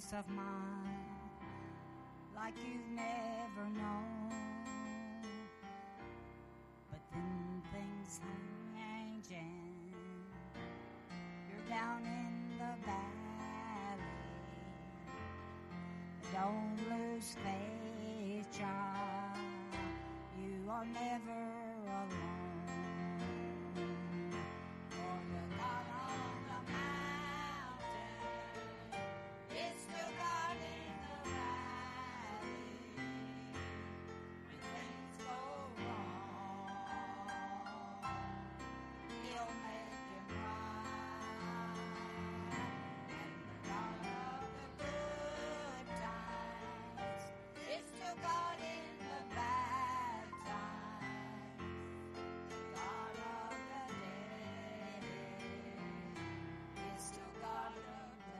peace of mind like you've never known. But then things change and you're down in the valley. Don't lose faith, child. You are never alone. For the God on the mountain is still God in the valley. When things go wrong, He'll make them right. And the God of the good times is still God in the bad times. The God of the day is still God of the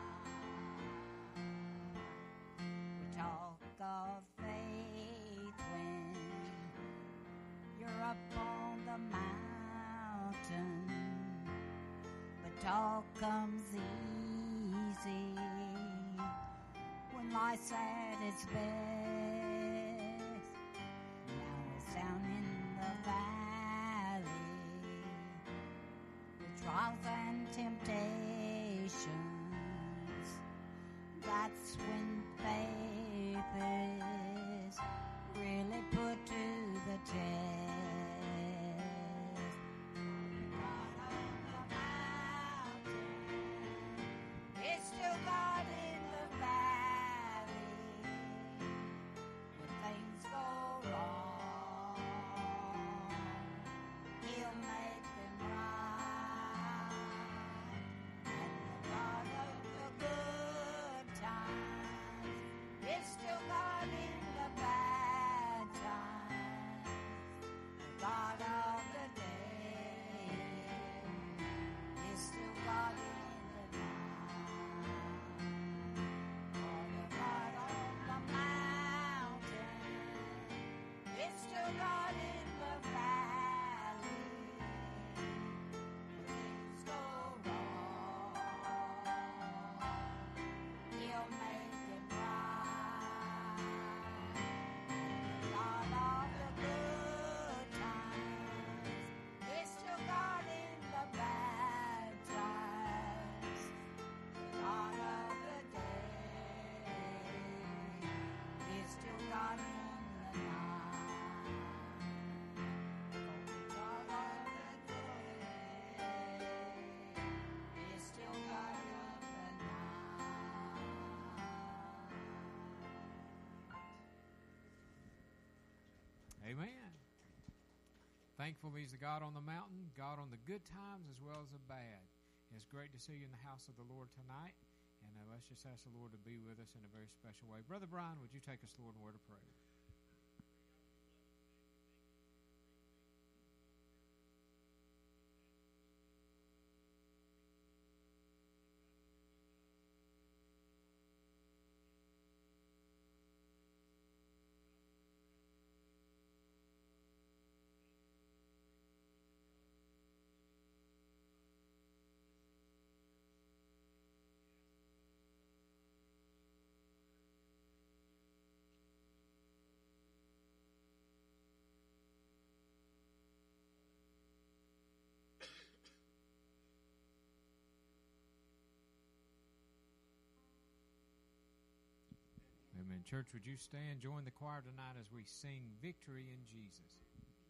night. We talk of faith when you're up on the mountain, but talk comes easy when life's at its best. Now it's down in the valley, the trials and temptations. That's when faith is really put to the test. God on the mountain is still God in the valley. When things go wrong, He'll make them right. And the God of the good times is still God in the bad times. The God of the day is still God in the night. For the God on the mountain is still God in the valley. When things go wrong, He'll make them right. The God of the good times is still God in the bad times. The God of the day is still God in the night. The God of the day is still God of the night. Amen. Thankful He's the God on the mountain, God on the good times as well as the bad. It's great to see you in the house of the Lord tonight, and let's just ask the Lord to be with us in a very special way. Brother Brian, would you take us, Lord, in a word of prayer? Amen. Church, would you stand, join the choir tonight as we sing Victory in Jesus.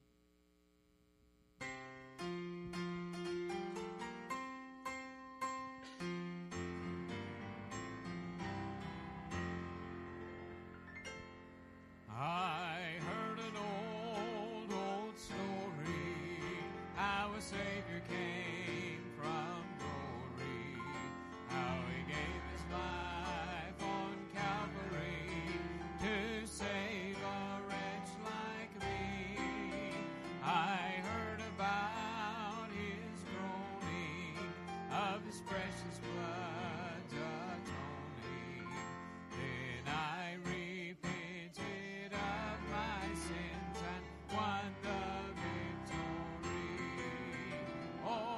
I heard an old story, how a Savior came from glory, how He gave His life on Calvary to save a wretch like me. I heard about His groaning, of His precious blood's atoning. Then I repented of my sins and won the victory. Oh,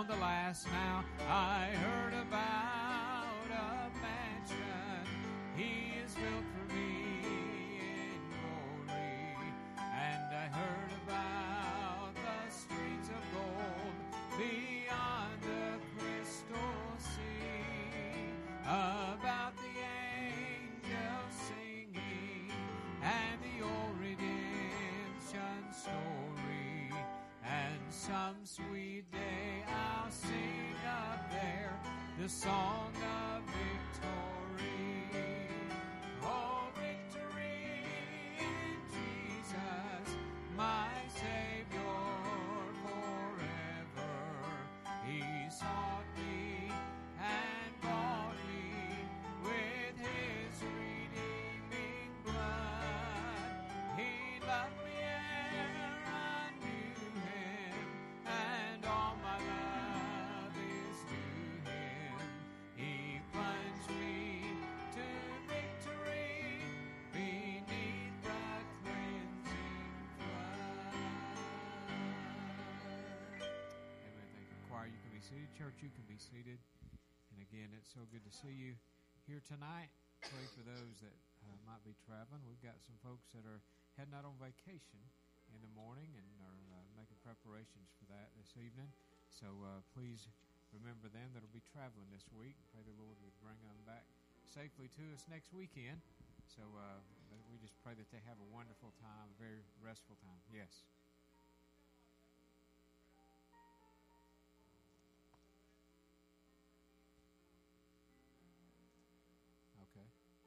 on the last. Now I heard about a mansion He is built for me in glory, and I heard about the streets of gold beyond the crystal sea, about the angels singing and the old redemption story, and some sweet day I'll sing up there the song of victory. Oh, victory in Jesus, my Savior forever. He sought me and bought me with His redeeming blood. He loved me ere I knew Him, and all my love is to Him. He plunged me to victory beneath the cleansing flood. Amen. Thank you. Choir, you can be seated. Church, you can be seated. And again, it's so good to see you here tonight. Pray for those that might be traveling. We've got some folks that are heading out on vacation in the morning and are making preparations for that this evening. So please remember them that'll be traveling this week. Pray the Lord would bring them back safely to us next weekend. So we just pray that they have a wonderful time, a very restful time. Yes. Okay.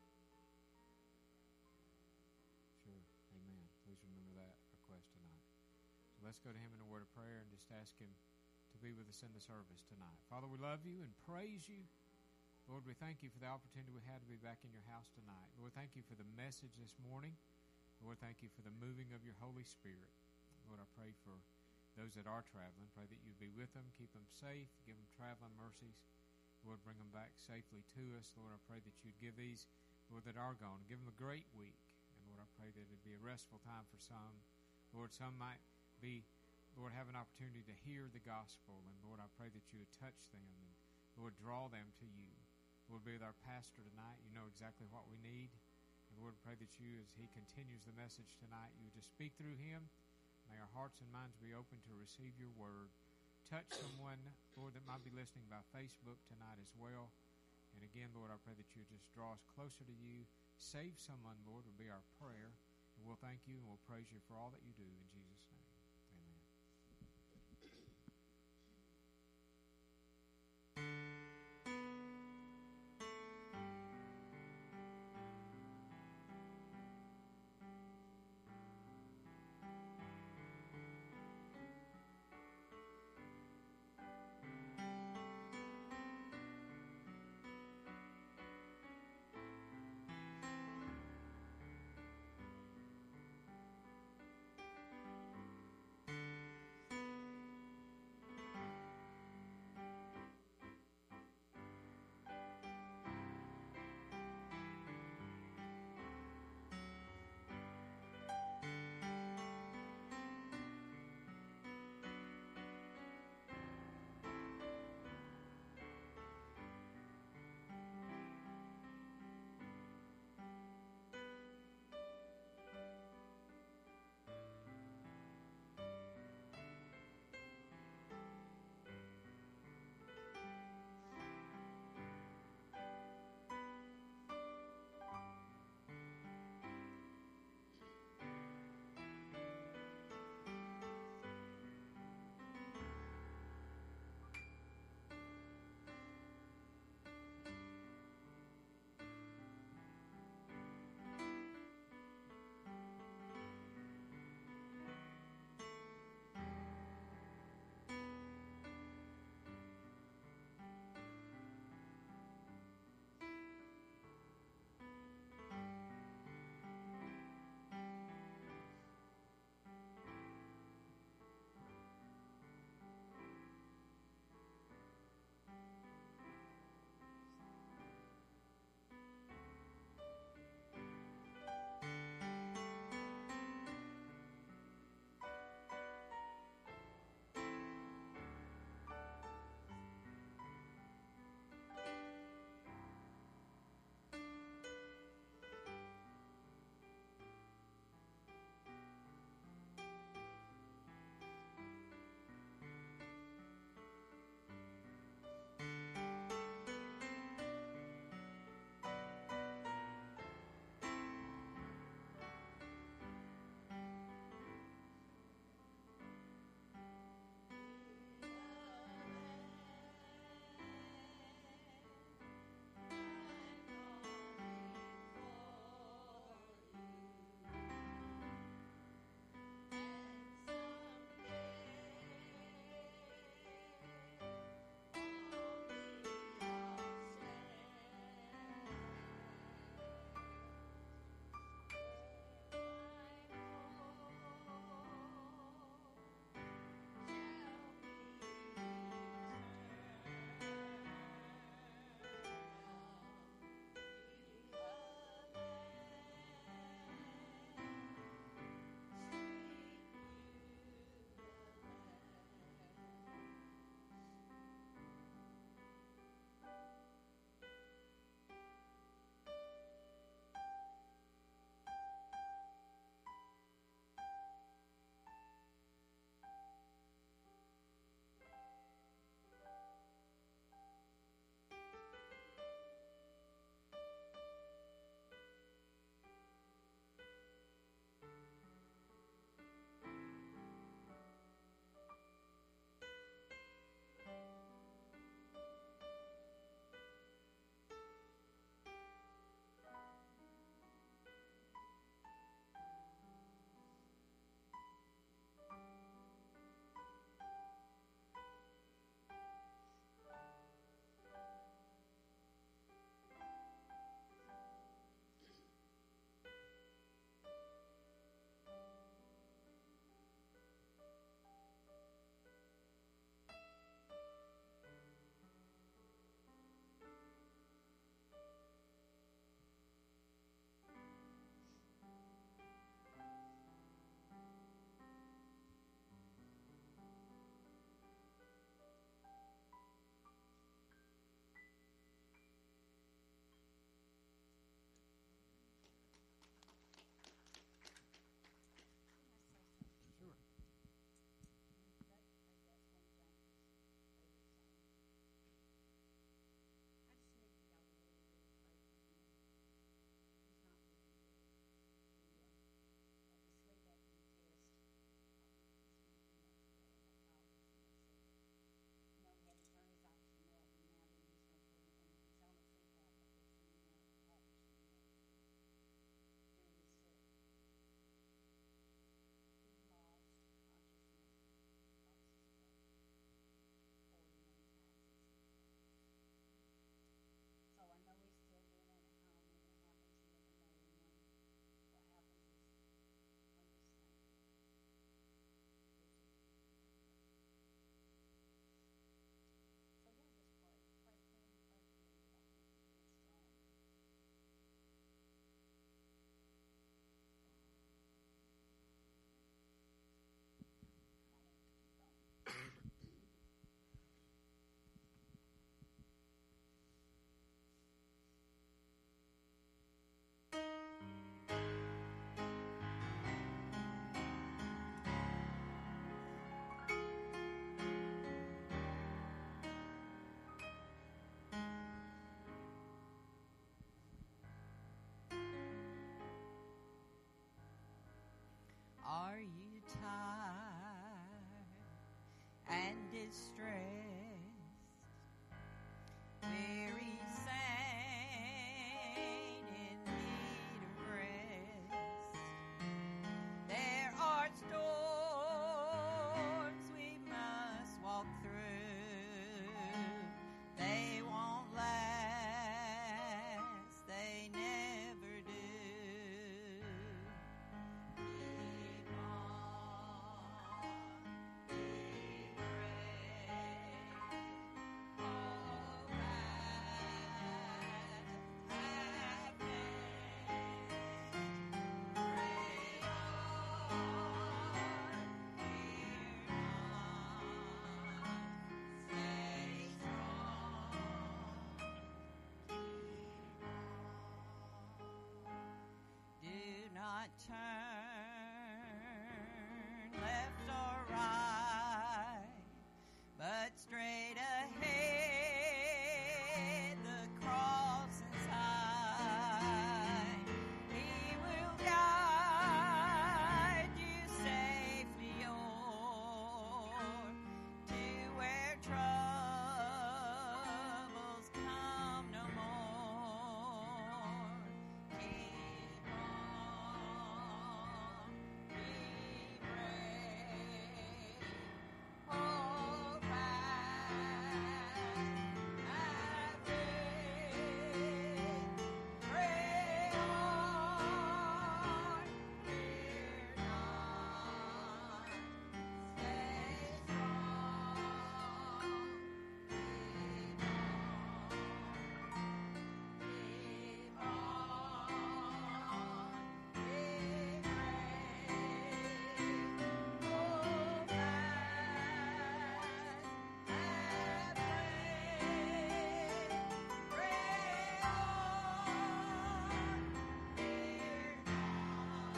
Sure. Amen. Please remember that request tonight. So let's go to Him in a word of prayer and just ask Him to be with us in the service tonight. Father, we love You and praise You. Lord, we thank You for the opportunity we had to be back in Your house tonight. Lord, thank You for the message this morning. Lord, thank You for the moving of Your Holy Spirit. Lord, I pray for those that are traveling. Pray that You'd be with them, keep them safe, give them traveling mercies. Lord, bring them back safely to us. Lord, I pray that You'd give these, Lord, that are gone, give them a great week. And Lord, I pray that it'd be a restful time for some. Lord, some might be, Lord, have an opportunity to hear the gospel. And Lord, I pray that You would touch them and, Lord, draw them to You. Lord, be with our pastor tonight. You know exactly what we need. And Lord, pray that You, as he continues the message tonight, You would just speak through him. May our hearts and minds be open to receive Your word. Touch someone, Lord, that might be listening by Facebook tonight as well. And again, Lord, I pray that You just draw us closer to You. Save someone, Lord, will be our prayer. And we'll thank You and we'll praise You for all that You do in Jesus' name. Amen. turn left or right, but straight ahead the cross is high. He will guide you safely o'er to where troubles come no more. Keep on, be brave, hold fast and faith, pray on, fear not, stay strong, keep on, be brave, hold fast and faith, pray on, fear not,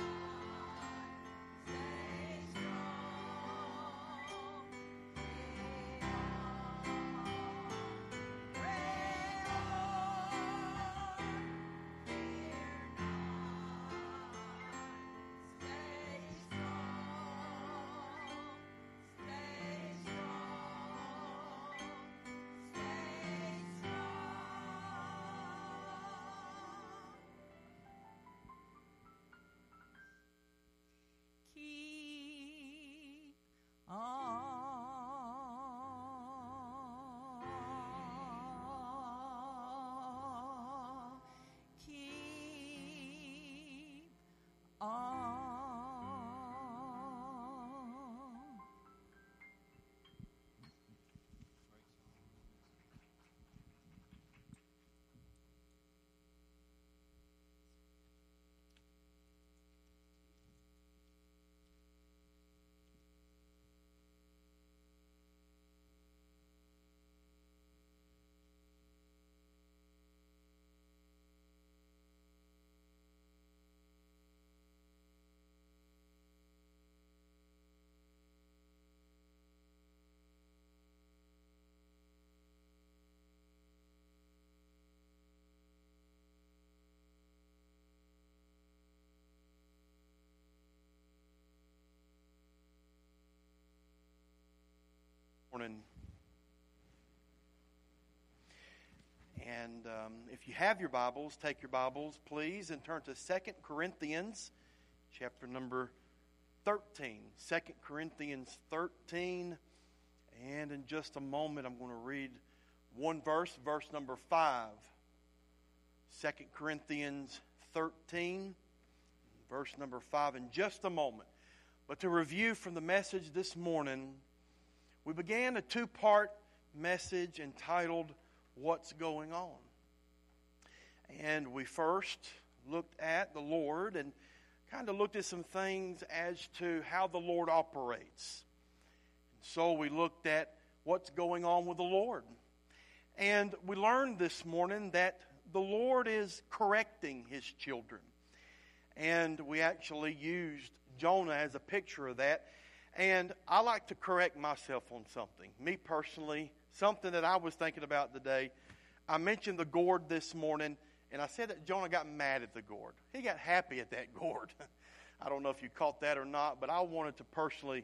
stay strong, keep on, pray on, fear not, stay strong. Keep on. Keep on. Morning. And if you have your Bibles, take your Bibles, please, and turn to 2 Corinthians, chapter number 13. 2 Corinthians 13. And in just a moment, I'm going to read one verse, verse number 5. 2 Corinthians 13, verse number 5, in just a moment. But to review from the message this morning, we began a two-part message entitled, What's Going On? And we first looked at the Lord and kind of looked at some things as to how the Lord operates. And so we looked at what's going on with the Lord. And we learned this morning that the Lord is correcting His children. And we actually used Jonah as a picture of that. And I like to correct myself on something. Me personally, something that I was thinking about today. I mentioned the gourd this morning, and I said that Jonah got mad at the gourd. He got happy at that gourd. I don't know if you caught that or not, but I wanted to personally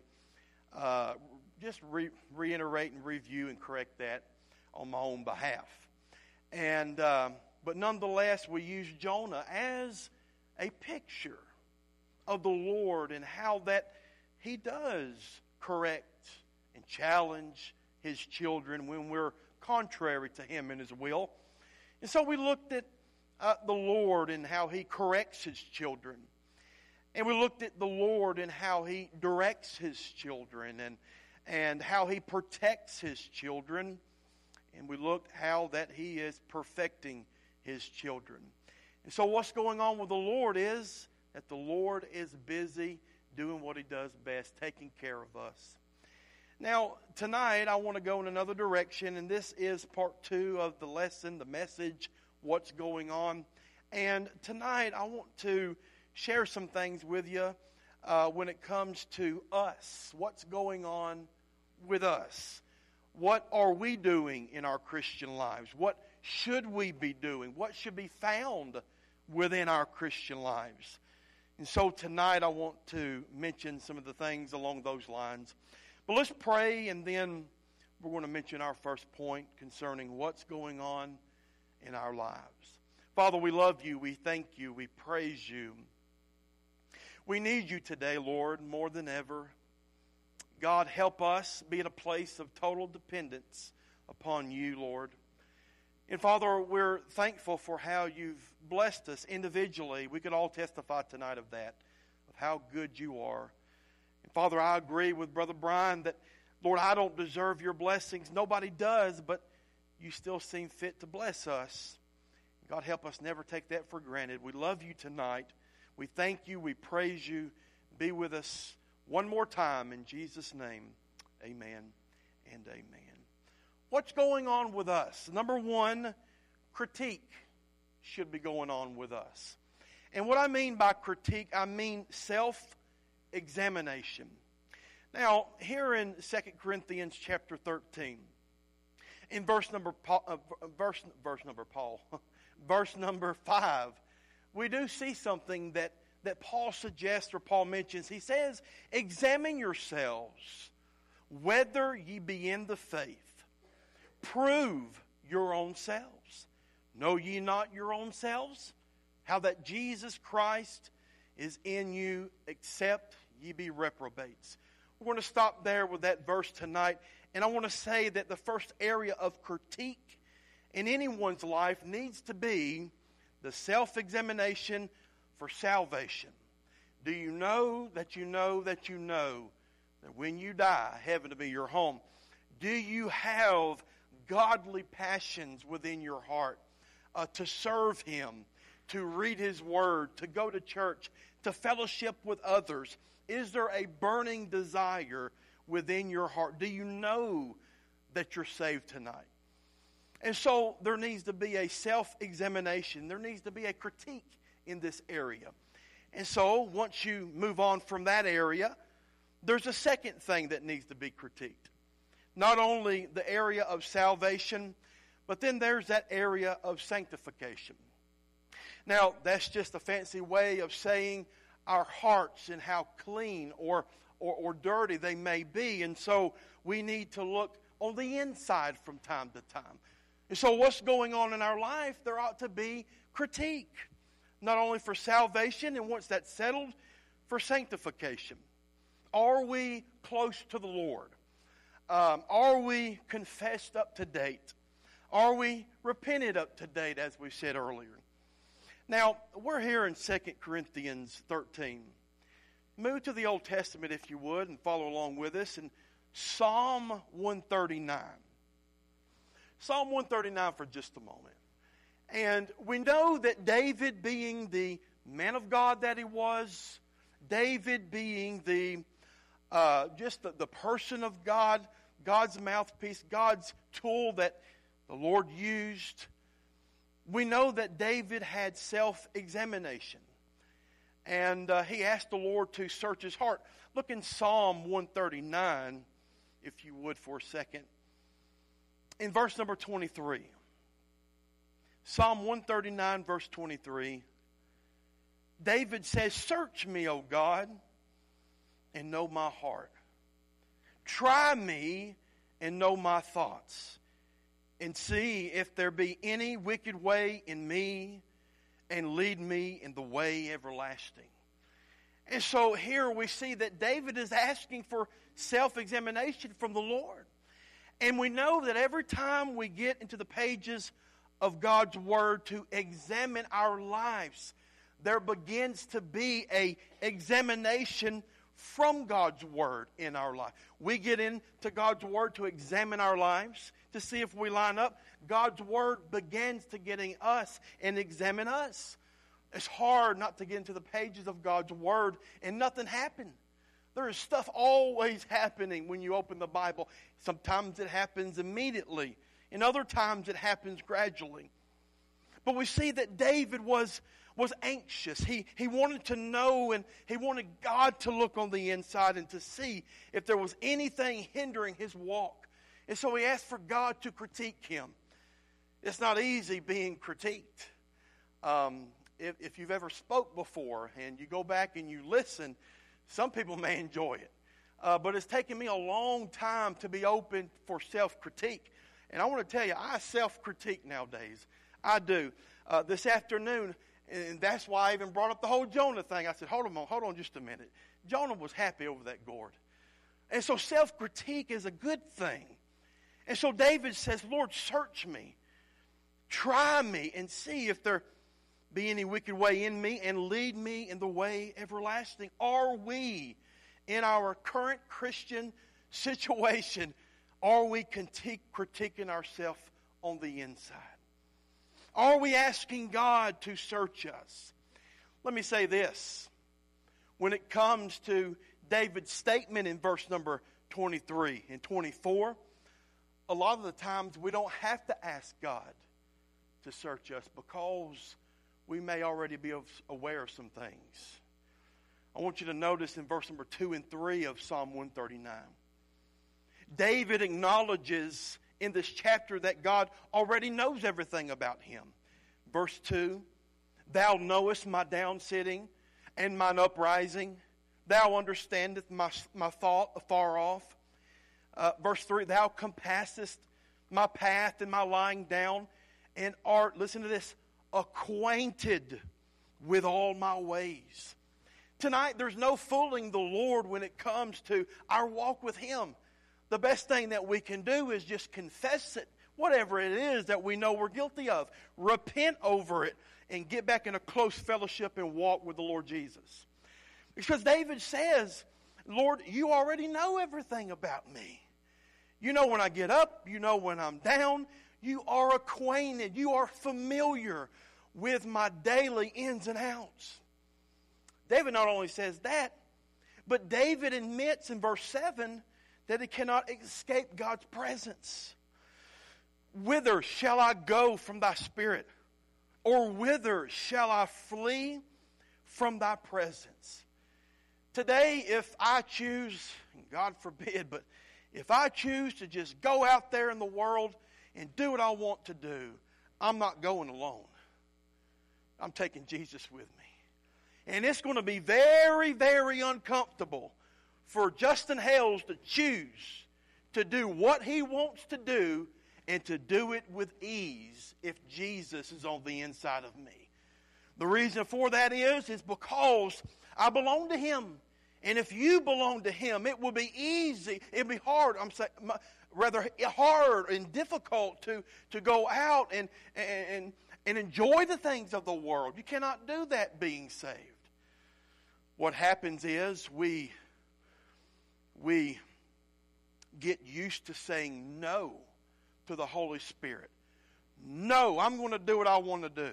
just reiterate and review and correct that on my own behalf. And but nonetheless, we use Jonah as a picture of the Lord and how that He does correct and challenge His children when we're contrary to Him and His will. And so we looked at the Lord and how He corrects His children. And we looked at the Lord and how He directs His children and how He protects His children. And we looked how that He is perfecting His children. And so what's going on with the Lord is that the Lord is busy doing what He does best, taking care of us. Now, tonight I want to go in another direction, and this is part 2 of the lesson, the message, what's going on. And tonight I want to share some things with you when it comes to us. What's going on with us? What are we doing in our Christian lives? What should we be doing? What should be found within our Christian lives? And so tonight I want to mention some of the things along those lines. But let's pray, and then we're going to mention our first point concerning what's going on in our lives. Father, we love you. We thank you. We praise you. We need you today, Lord, more than ever. God, help us be in a place of total dependence upon you, Lord. And Father, we're thankful for how you've blessed us individually. We could all testify tonight of that, of how good you are. And Father, I agree with Brother Brian that, Lord, I don't deserve your blessings. Nobody does, but you still seem fit to bless us. God, help us never take that for granted. We love you tonight. We thank you. We praise you. Be with us one more time in Jesus' name. Amen and amen. What's going on with us? Number one, critique should be going on with us. And what I mean by critique, I mean self-examination. Now, here in 2 Corinthians chapter 13, in verse number 5, we do see something that Paul suggests or Paul mentions. He says, examine yourselves whether ye be in the faith. Prove your own selves. Know ye not your own selves? How that Jesus Christ is in you, except ye be reprobates. We're going to stop there with that verse tonight. And I want to say that the first area of critique in anyone's life needs to be the self-examination for salvation. Do you know that you know that you know that when you die, heaven will be your home? Do you have godly passions within your heart to serve Him, to read His Word, to go to church, to fellowship with others? Is there a burning desire within your heart? Do you know that you're saved tonight? And so there needs to be a self-examination. There needs to be a critique in this area. And so once you move on from that area, there's a second thing that needs to be critiqued. Not only the area of salvation, but then there's that area of sanctification. Now, that's just a fancy way of saying our hearts and how clean or dirty they may be. And so we need to look on the inside from time to time. And so what's going on in our life, there ought to be critique. Not only for salvation, and once that's settled, for sanctification. Are we close to the Lord? Are we confessed up to date? Are we repented up to date, as we said earlier? Now, we're here in 2 Corinthians 13. Move to the Old Testament, if you would, and follow along with us in Psalm 139. Psalm 139 for just a moment. And we know that David, being the man of God that he was, David being the person of God, God's mouthpiece, God's tool that the Lord used, we know that David had self-examination. And he asked the Lord to search his heart. Look in Psalm 139, if you would, for a second. In verse number 23. Psalm 139, verse 23. David says, search me, O God, and know my heart. Try me and know my thoughts. And see if there be any wicked way in me, and lead me in the way everlasting. And so here we see that David is asking for self-examination from the Lord. And we know that every time we get into the pages of God's Word to examine our lives, there begins to be an examination from God's Word in our life. We get into God's Word to examine our lives, to see if we line up. God's Word begins to getting us and examine us. It's hard not to get into the pages of God's Word and nothing happen. There is stuff always happening when you open the Bible. Sometimes it happens immediately, and other times it happens gradually. But we see that David was was anxious. He wanted to know, and he wanted God to look on the inside and to see if there was anything hindering his walk. And so he asked for God to critique him. It's not easy being critiqued. If you've ever spoke before and you go back and you listen, some people may enjoy it. But it's taken me a long time to be open for self-critique. And I want to tell you, I self-critique nowadays. I do. This afternoon, and that's why I even brought up the whole Jonah thing. I said, hold on just a minute. Jonah was happy over that gourd. And so self-critique is a good thing. And so David says, Lord, search me. Try me and see if there be any wicked way in me, and lead me in the way everlasting. Are we, in our current Christian situation, are we critiquing ourselves on the inside? Are we asking God to search us? Let me say this. When it comes to David's statement in verse number 23 and 24, a lot of the times we don't have to ask God to search us because we may already be aware of some things. I want you to notice in verse number 2 and 3 of Psalm 139. David acknowledges in this chapter that God already knows everything about him. Verse 2, Thou knowest my downsitting and mine uprising. Thou understandest my thought afar off. Verse 3, Thou compassest my path and my lying down, and art, listen to this, acquainted with all my ways. Tonight, there's no fooling the Lord when it comes to our walk with Him. The best thing that we can do is just confess it, whatever it is that we know we're guilty of. Repent over it and get back in a close fellowship and walk with the Lord Jesus. Because David says, Lord, you already know everything about me. You know when I get up. You know when I'm down. You are acquainted. You are familiar with my daily ins and outs. David not only says that, but David admits in verse 7 that he cannot escape God's presence. Whither shall I go from thy spirit? Or whither shall I flee from thy presence? Today, if I choose, God forbid, but if I choose to just go out there in the world and do what I want to do, I'm not going alone. I'm taking Jesus with me. And it's going to be very, very uncomfortable for Justin Hales to choose to do what he wants to do and to do it with ease if Jesus is on the inside of me. The reason for that is because I belong to Him. And if you belong to Him, it will be easy. It'll be hard. Rather hard and difficult to go out and enjoy the things of the world. You cannot do that being saved. What happens is we get used to saying no to the Holy Spirit. No, I'm going to do what I want to do.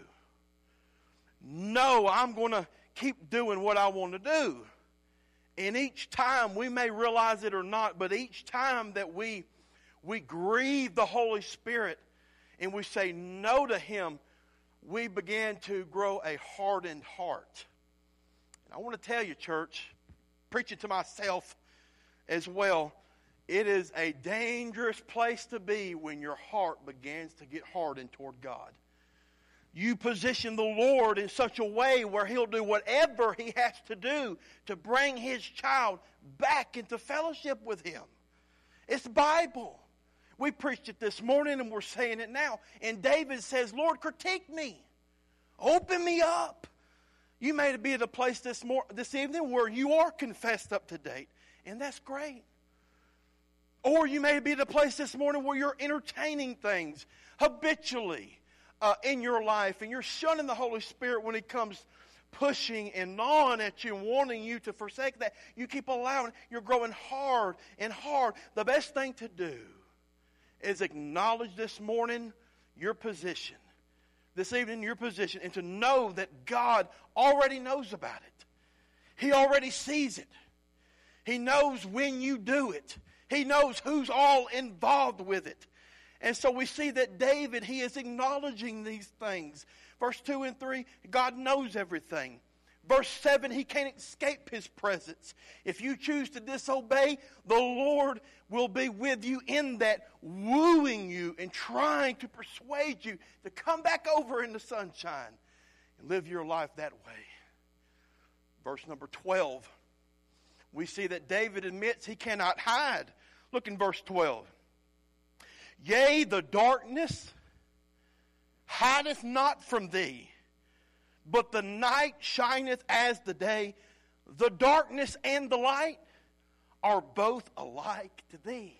No, I'm going to keep doing what I want to do. And each time, we may realize it or not, but each time that we grieve the Holy Spirit and we say no to Him, we begin to grow a hardened heart. And I want to tell you, church, preaching to myself as well, it is a dangerous place to be when your heart begins to get hardened toward God. You position the Lord in such a way where He'll do whatever He has to do to bring His child back into fellowship with Him. It's Bible. We preached it this morning and we're saying it now. And David says, Lord, critique me. Open me up. You may be at a place this evening where you are confessed up to date. And that's great. Or you may be at a place this morning where you're entertaining things habitually in your life, and you're shunning the Holy Spirit when He comes pushing and gnawing at you and wanting you to forsake that. You keep allowing, you're growing hard and hard. The best thing to do is acknowledge this morning your position, this evening your position, and to know that God already knows about it. He already sees it. He knows when you do it. He knows who's all involved with it. And so we see that David, he is acknowledging these things. Verse 2 and 3, God knows everything. Verse 7, He can't escape His presence. If you choose to disobey, the Lord will be with you in that, wooing you and trying to persuade you to come back over in the sunshine and live your life that way. Verse number 12, we see that David admits he cannot hide. Look in verse 12. Yea, the darkness hideth not from thee, but the night shineth as the day. The darkness and the light are both alike to thee.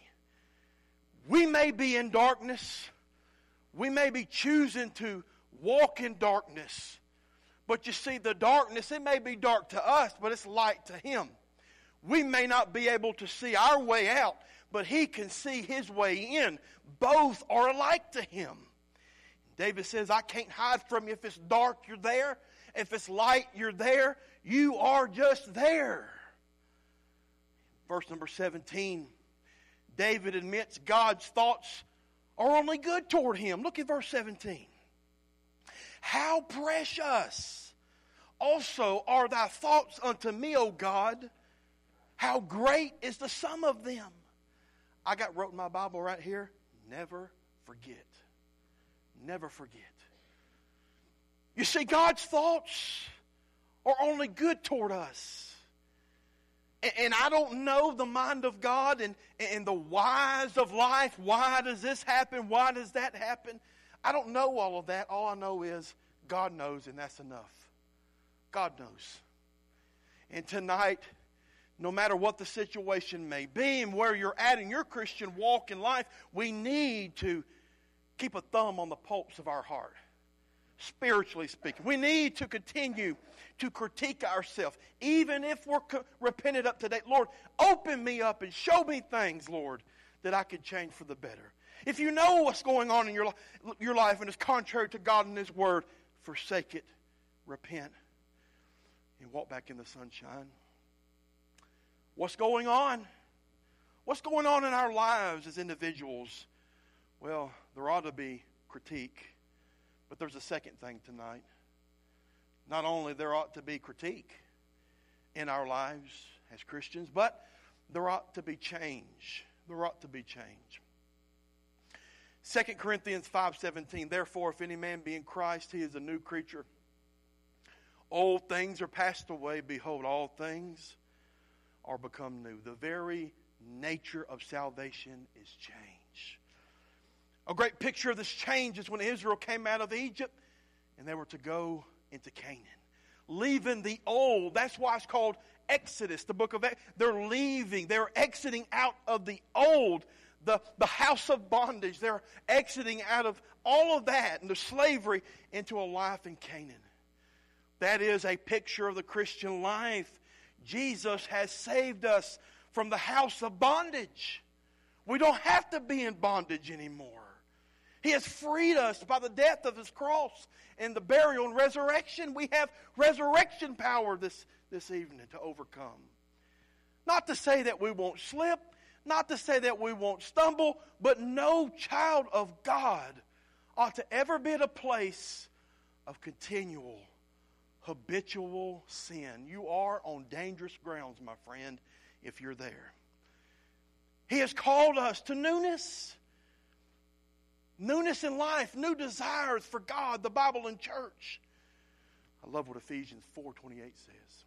We may be in darkness. We may be choosing to walk in darkness. But you see, the darkness, it may be dark to us, but it's light to Him. We may not be able to see our way out, but He can see His way in. Both are alike to Him. David says, I can't hide from you. If it's dark, you're there. If it's light, you're there. You are just there. Verse number 17, David admits God's thoughts are only good toward him. Look at verse 17. How precious also are thy thoughts unto me, O God. How great is the sum of them. I got wrote in my Bible right here, never forget. Never forget. You see, God's thoughts are only good toward us. And I don't know the mind of God and the whys of life. Why does this happen? Why does that happen? I don't know all of that. All I know is God knows, and that's enough. God knows. And tonight, no matter what the situation may be and where you're at in your Christian walk in life, we need to keep a thumb on the pulse of our heart, spiritually speaking. We need to continue to critique ourselves, even if we're repented up to date. Lord, open me up and show me things, Lord, that I could change for the better. If you know what's going on in your life and it's contrary to God and His Word, forsake it, repent, and walk back in the sunshine. What's going on? What's going on in our lives as individuals? Well, there ought to be critique. But there's a second thing tonight. Not only there ought to be critique in our lives as Christians, but there ought to be change. There ought to be change. 2 Corinthians 5:17, therefore, if any man be in Christ, he is a new creature. Old things are passed away. Behold, all things are become new. The very nature of salvation is change. A great picture of this change is when Israel came out of Egypt and they were to go into Canaan. Leaving the old. That's why it's called Exodus, the book of Exodus. They're leaving. They're exiting out of the old, the house of bondage. They're exiting out of all of that and the slavery into a life in Canaan. That is a picture of the Christian life. Jesus has saved us from the house of bondage. We don't have to be in bondage anymore. He has freed us by the death of His cross and the burial and resurrection. We have resurrection power this evening to overcome. Not to say that we won't slip, not to say that we won't stumble, but no child of God ought to ever be at a place of continual, habitual sin. You are on dangerous grounds, my friend, if you're there. He has called us to newness. Newness in life, new desires for God, the Bible, and church. I love what Ephesians 4:28 says.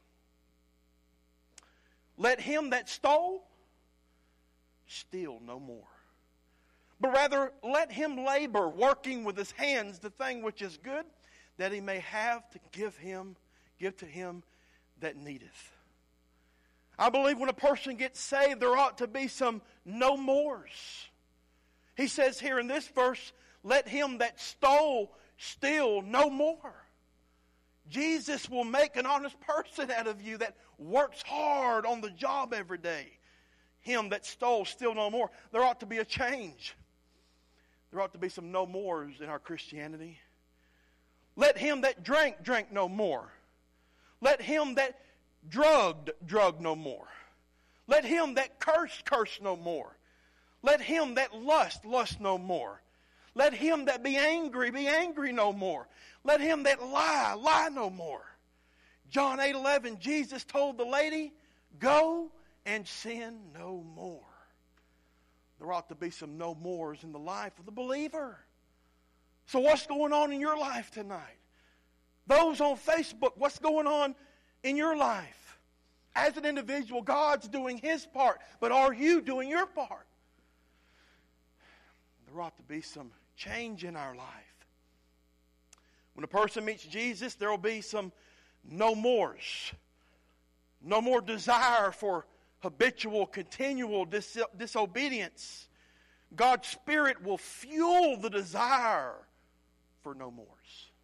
Let him that stole steal no more, but rather let him labor, working with his hands the thing which is good, that he may have to give to him that needeth. I believe when a person gets saved, there ought to be some no mores. He says here in this verse, let him that stole steal no more. Jesus will make an honest person out of you that works hard on the job every day. Him that stole steal no more. There ought to be a change. There ought to be some no mores in our Christianity. Let him that drank drink no more. Let him that drug no more. Let him that curse no more. Let him that lust no more. Let him that be angry no more. Let him that lie no more. John 8:11, Jesus told the lady, go and sin no more. There ought to be some no mores in the life of the believer. So what's going on in your life tonight? Those on Facebook, what's going on in your life? As an individual, God's doing His part, but are you doing your part? There ought to be some change in our life. When a person meets Jesus, there will be some no mores. No more desire for habitual, continual disobedience. God's Spirit will fuel the desire for no mores.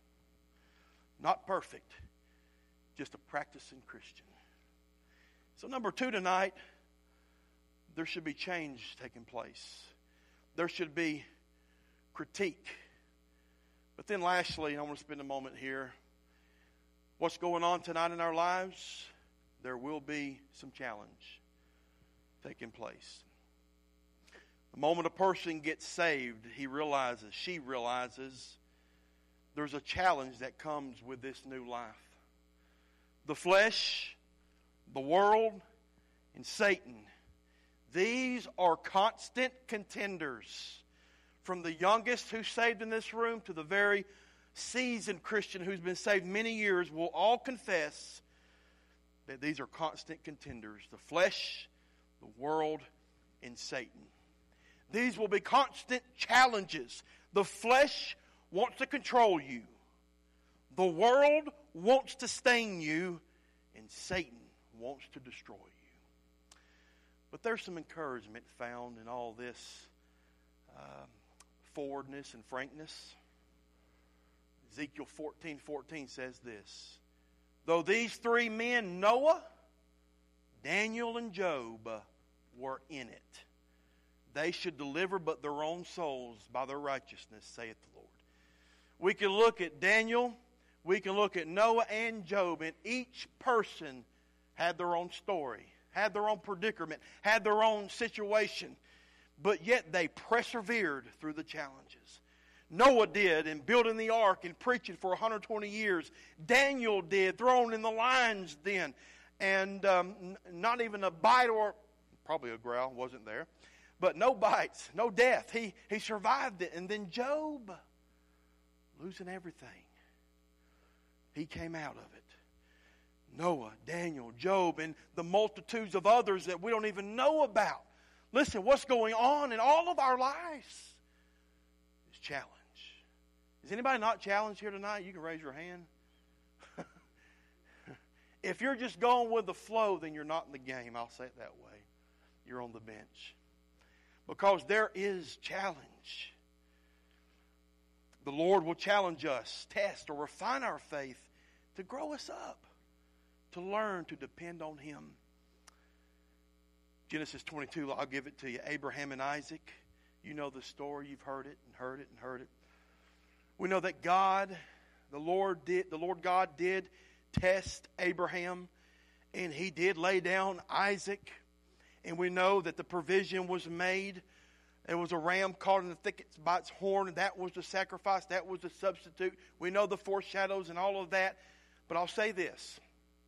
Not perfect, just a practicing Christian. So number 2 tonight, there should be change taking place. There should be critique. But then lastly, I want to spend a moment here. What's going on tonight in our lives? There will be some challenge taking place. The moment a person gets saved, she realizes there's a challenge that comes with this new life. The flesh, the world, and Satan, these are constant contenders. From the youngest who's saved in this room to the very seasoned Christian who's been saved many years will all confess that these are constant contenders. The flesh, the world, and Satan. These will be constant challenges. The flesh wants to control you. The world wants to stain you. And Satan wants to destroy you. But there's some encouragement found in all this forwardness and frankness. Ezekiel 14:14 says this. Though these 3 men, Noah, Daniel, and Job, were in it, they should deliver but their own souls by their righteousness, saith the Lord. We can look at Daniel, we can look at Noah and Job, and each person had their own story, had their own predicament, had their own situation, but yet they persevered through the challenges. Noah did in building the ark and preaching for 120 years. Daniel did, thrown in the lions den, and not even a bite or probably a growl wasn't there, but no bites, no death. He survived it. And then Job, losing everything, he came out of it. Noah, Daniel, Job, and the multitudes of others that we don't even know about. Listen, what's going on in all of our lives is challenge. Is anybody not challenged here tonight? You can raise your hand. If you're just going with the flow, then you're not in the game. I'll say it that way. You're on the bench. Because there is challenge. The Lord will challenge us, test or refine our faith to grow us up, to learn to depend on Him. Genesis 22, I'll give it to you. Abraham and Isaac. You know the story. You've heard it and heard it and heard it. We know that God, the Lord God did test Abraham, and He did lay down Isaac. And we know that the provision was made. There was a ram caught in the thickets by its horn, and that was the sacrifice. That was the substitute. We know the foreshadows and all of that. But I'll say this.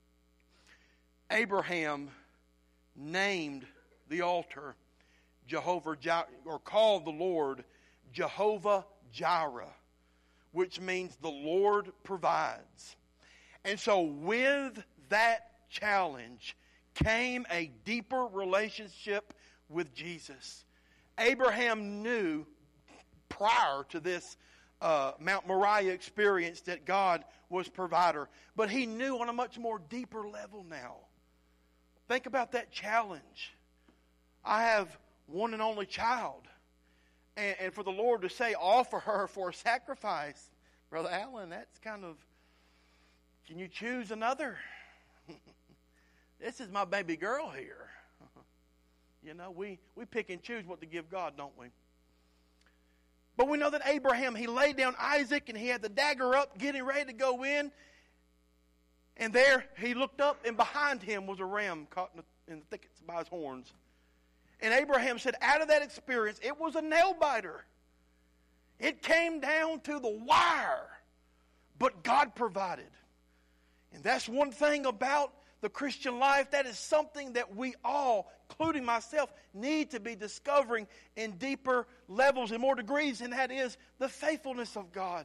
Abraham named the altar Jehovah Jireh, or called the Lord Jehovah Jireh, which means the Lord provides. And so with that challenge came a deeper relationship with Jesus. Abraham knew prior to this Mount Moriah experience that God was provider. But he knew on a much more deeper level now. Think about that challenge. I have one and only child. And for the Lord to say, offer her for a sacrifice, Brother Allen, that's kind of, can you choose another? This is my baby girl here. You know, we pick and choose what to give God, don't we? But we know that Abraham, he laid down Isaac and he had the dagger up, getting ready to go in. And there he looked up, and behind him was a ram caught in the thickets by his horns. And Abraham said, out of that experience, it was a nail biter. It came down to the wire. But God provided. And that's one thing about the Christian life. That is something that we all, including myself, need to be discovering in deeper levels and more degrees. And that is the faithfulness of God.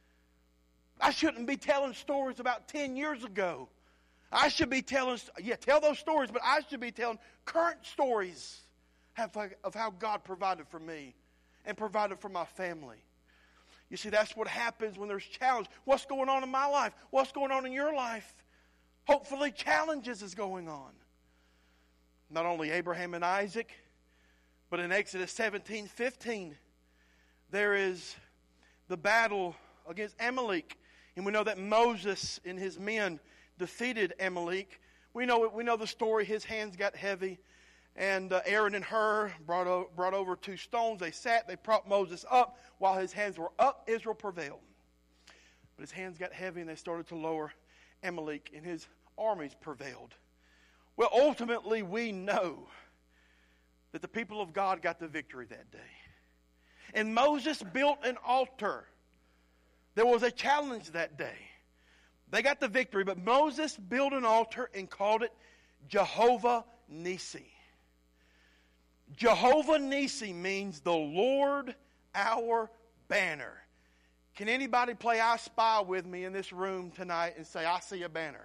I shouldn't be telling stories about 10 years ago. I should be tell those stories, but I should be telling current stories of how God provided for me and provided for my family. You see, that's what happens when there's challenge. What's going on in my life? What's going on in your life? Hopefully challenges is going on. Not only Abraham and Isaac, but in Exodus 17:15, there is the battle against Amalek. And we know that Moses and his men defeated Amalek. We know the story. His hands got heavy. And Aaron and Hur brought over 2 stones. They propped Moses up. While his hands were up, Israel prevailed. But his hands got heavy and they started to lower. Amalek and his armies prevailed. Well, ultimately, we know that the people of God got the victory that day. And Moses built an altar. There was a challenge that day. They got the victory, but Moses built an altar and called it Jehovah Nissi. Jehovah Nissi means the Lord our banner. Can anybody play I Spy with me in this room tonight and say, I see a banner?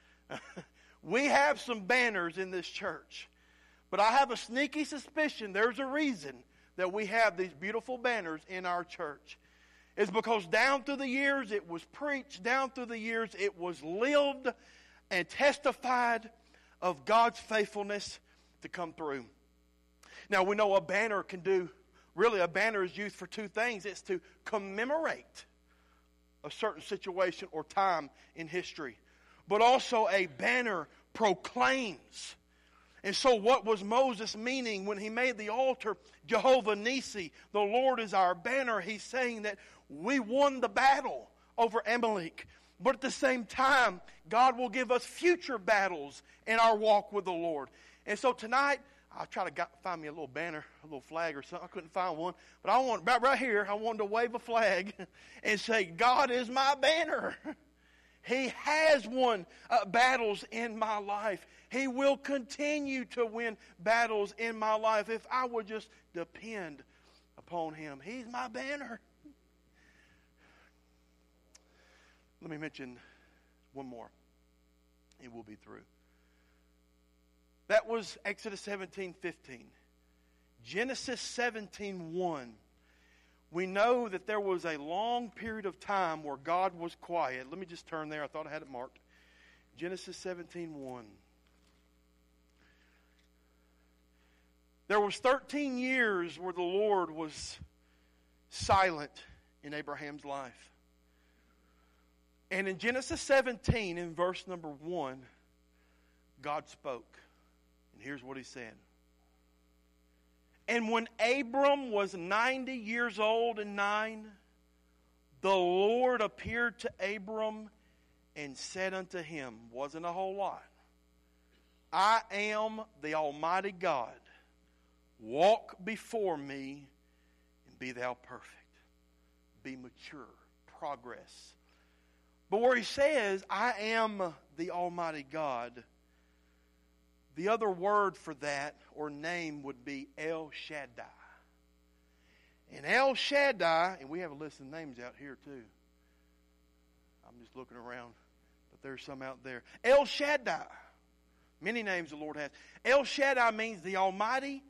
We have some banners in this church. But I have a sneaky suspicion there's a reason that we have these beautiful banners in our church. It's because down through the years it was preached, down through the years it was lived and testified of God's faithfulness to come through. Now we know a banner can do, really a banner is used for 2 things. It's to commemorate a certain situation or time in history. But also a banner proclaims. And so what was Moses meaning when he made the altar Jehovah Nissi, the Lord is our banner? He's saying that we won the battle over Amalek. But at the same time, God will give us future battles in our walk with the Lord. And so tonight, I'll try to find me a little banner, a little flag or something. I couldn't find one. But I want, right here, I wanted to wave a flag and say, God is my banner. He has won battles in my life. He will continue to win battles in my life if I would just depend upon Him. He's my banner. Let me mention one more, and we'll be through. That was Exodus 17:15. Genesis 17:1. We know that there was a long period of time where God was quiet. Let me just turn there. I thought I had it marked. Genesis 17:1. There was 13 years where the Lord was silent in Abraham's life. And in Genesis 17, in verse number 1, God spoke. And here's what He said. And when Abram was 90 years old and 9, the Lord appeared to Abram and said unto him, wasn't a whole lot, I am the Almighty God. Walk before me and be thou perfect. Be mature. Progress. But where He says, I am the Almighty God, the other word for that, or name, would be El Shaddai. And El Shaddai, and we have a list of names out here too. I'm just looking around, but there's some out there. El Shaddai. Many names the Lord has. El Shaddai means the Almighty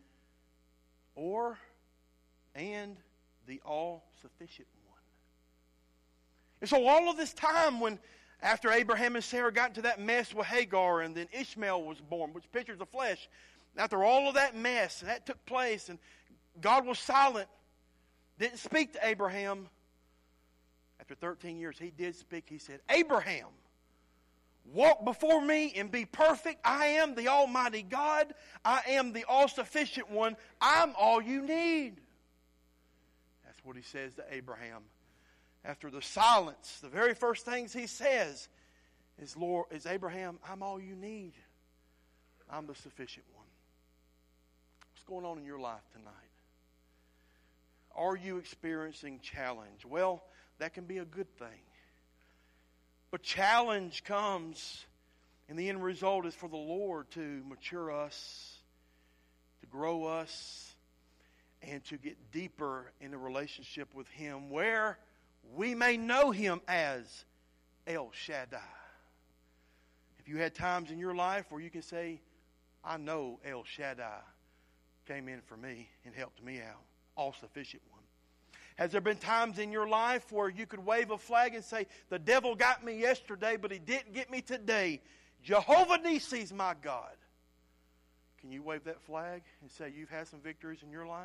and the all-sufficient one. And so all of this time when after Abraham and Sarah got into that mess with Hagar and then Ishmael was born, which pictures the flesh, after all of that mess, that took place and God was silent, didn't speak to Abraham. After 13 years, He did speak. He said, Abraham, walk before me and be perfect. I am the Almighty God. I am the all-sufficient one. I'm all you need. That's what He says to Abraham. After the silence, the very first things He says is Abraham, I'm all you need. I'm the sufficient one. What's going on in your life tonight? are you experiencing challenge? Well, that can be a good thing. But challenge comes, and the end result is for the Lord to mature us, to grow us, and to get deeper in a relationship with Him where we may know Him as El Shaddai. If you had times in your life where you can say, I know El Shaddai came in for me and helped me out, all-sufficient one. Has there been times in your life where you could wave a flag and say, the devil got me yesterday, but he didn't get me today? Jehovah Nissi is my God. Can you wave that flag and say you've had some victories in your life?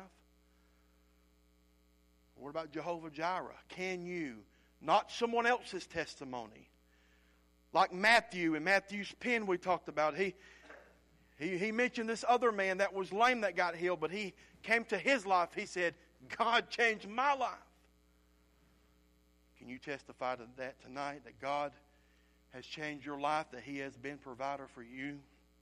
What about Jehovah Jireh? Can you? Not someone else's testimony. Like Matthew, in Matthew's pen we talked about, he mentioned this other man that was lame that got healed, but he came to his life. He said, God changed my life. Can you testify to that tonight, that God has changed your life, that He has been provider for you?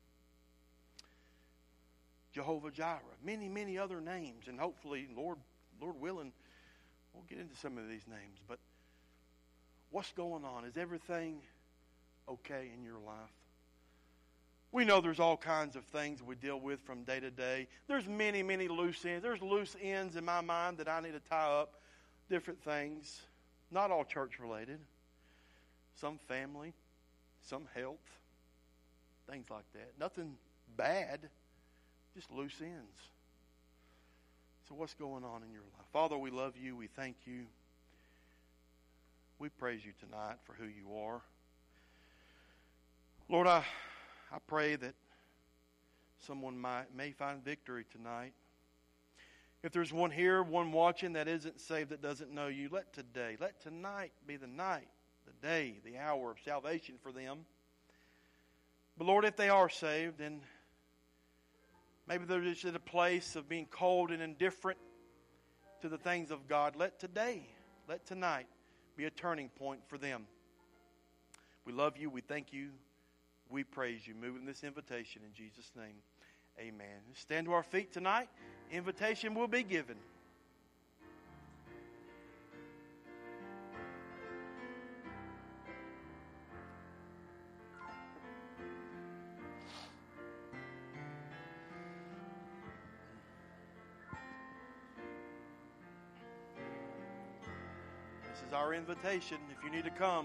Jehovah Jireh, many, many other names, and hopefully, Lord willing, we'll get into some of these names. But what's going on? Is everything okay in your life? We know there's all kinds of things we deal with from day to day. There's many, many loose ends. There's loose ends in my mind that I need to tie up. Different things. Not all church related. Some family. Some health. Things like that. Nothing bad. Just loose ends. So what's going on in your life? Father, we love you. We thank you. We praise you tonight for who you are. Lord, I pray that someone may find victory tonight. If there's one here, one watching that isn't saved, that doesn't know you, let tonight be the night, the day, the hour of salvation for them. But Lord, if they are saved, and maybe they're just at a place of being cold and indifferent to the things of God, let tonight be a turning point for them. We love you. We thank you. We praise you. Move in this invitation in Jesus' name. Amen. Stand to our feet tonight. Invitation will be given. This is our invitation. If you need to come,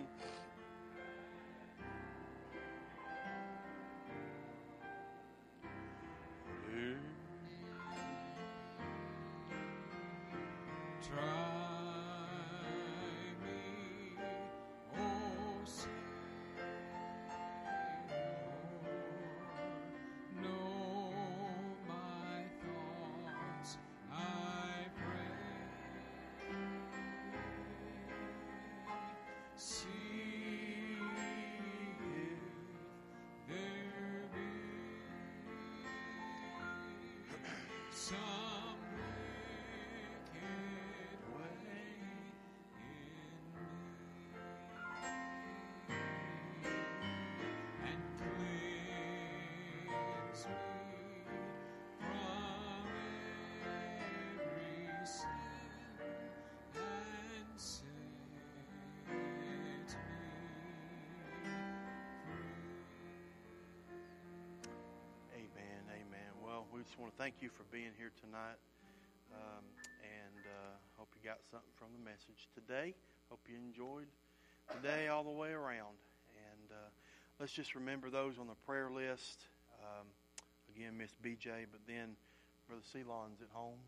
we just want to thank you for being here tonight, and hope you got something from the message today. Hope you enjoyed the day all the way around. And let's just remember those on the prayer list. Again, Miss BJ, but then Brother Ceylon's at home,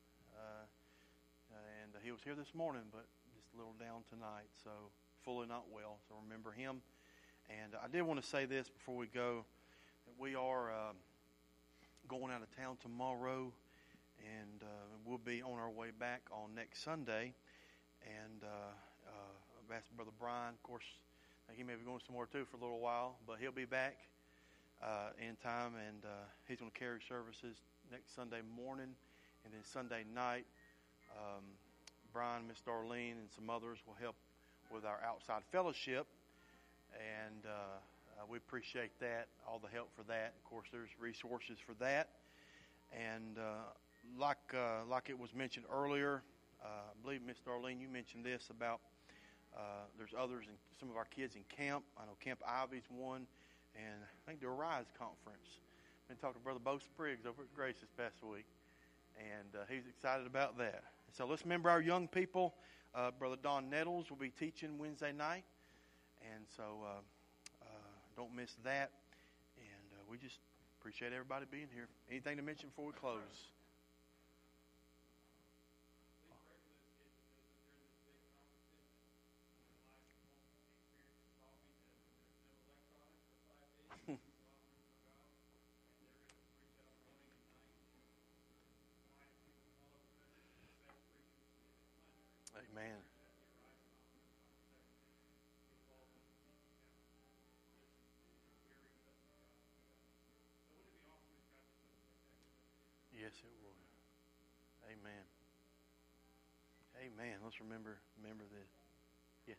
and he was here this morning, but just a little down tonight, so fully not well. So remember him. And I did want to say this before we go, that we are going out of town tomorrow, and we'll be on our way back on next Sunday. And I've asked Brother Brian, of course, he may be going somewhere too for a little while, but he'll be back in time, and he's going to carry services next Sunday morning, and then Sunday night, Brian, Miss Darlene, and some others will help with our outside fellowship, and we appreciate that, all the help for that. Of course, there's resources for that. And like it was mentioned earlier, I believe, Miss Darlene, you mentioned this about there's others, and some of our kids in camp. I know Camp Ivy's one, and I think the Arise Conference. Been talking to Brother Bo Spriggs over at Grace this past week, and he's excited about that. So let's remember our young people. Brother Don Nettles will be teaching Wednesday night, and so don't miss that. And we just appreciate everybody being here. Anything to mention before we close? Amen. Yes, it would. Amen. Amen. Let's remember this. Yeah.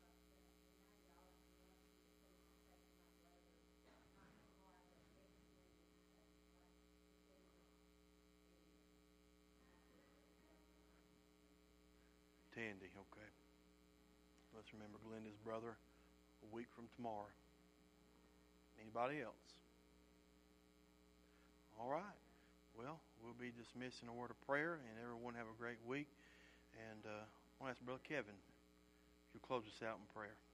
Tandy, okay. Let's remember Glenda's brother a week from tomorrow. Anybody else? All right. Well, we'll be dismissing a word of prayer, and everyone have a great week. And I want to ask Brother Kevin if you'll close us out in prayer.